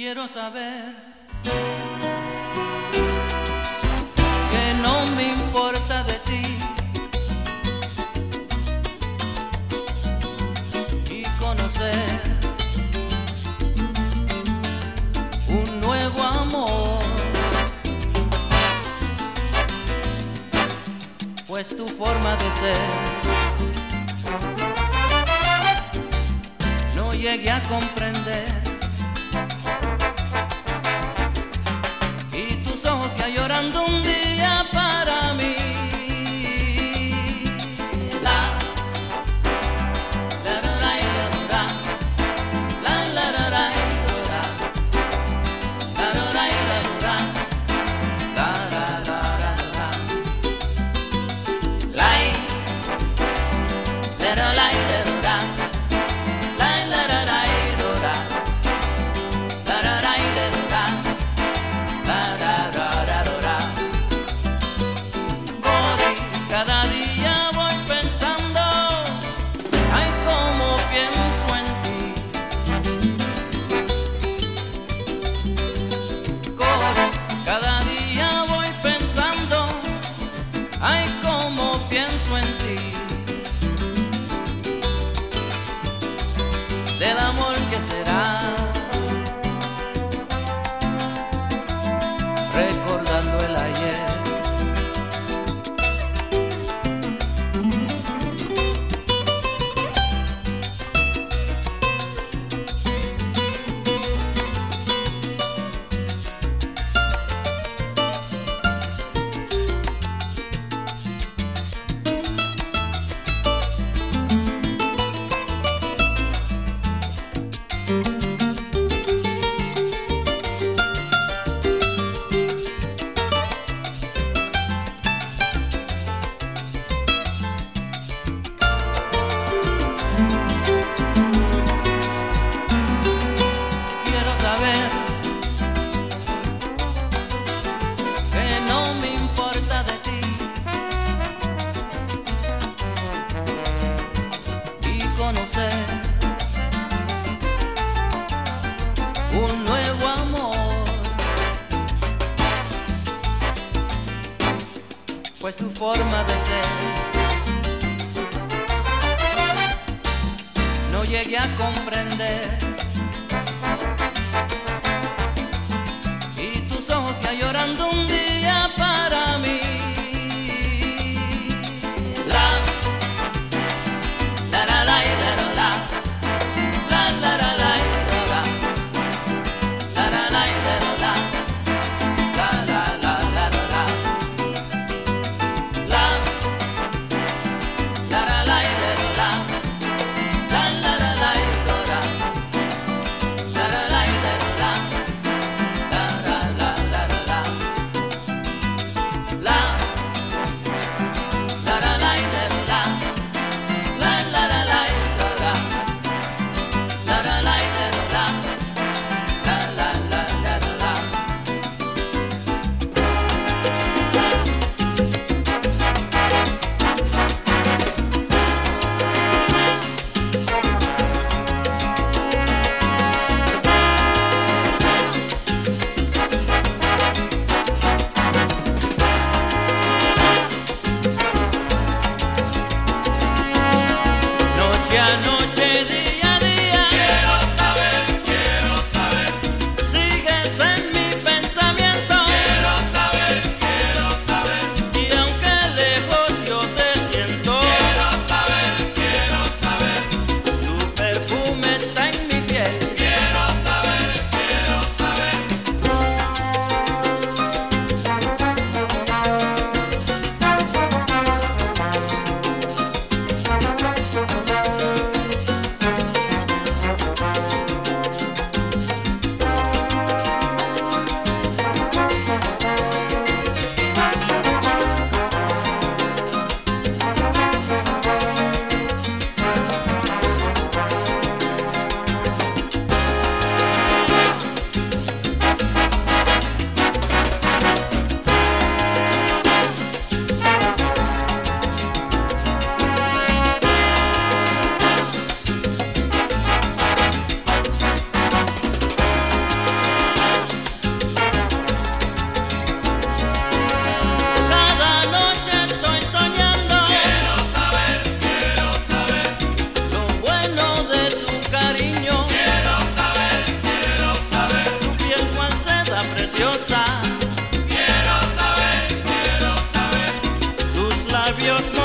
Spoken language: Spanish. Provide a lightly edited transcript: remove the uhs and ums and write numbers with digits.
Quiero saber que no me importa de ti y conocer un nuevo amor, pues tu forma de ser no llegué a comprender. Ya llorando un día para mí. Del amor que será, recordando el ayer. Que no me importa de ti y conocer un nuevo amor, pues tu forma de ser no llegué a comprender. Ya llorando un día para mí. Noche, día a día, quiero saber, sigues en mi pensamiento, quiero saber, y aunque lejos yo te siento, quiero saber, tu perfume está en mi piel, quiero saber. labios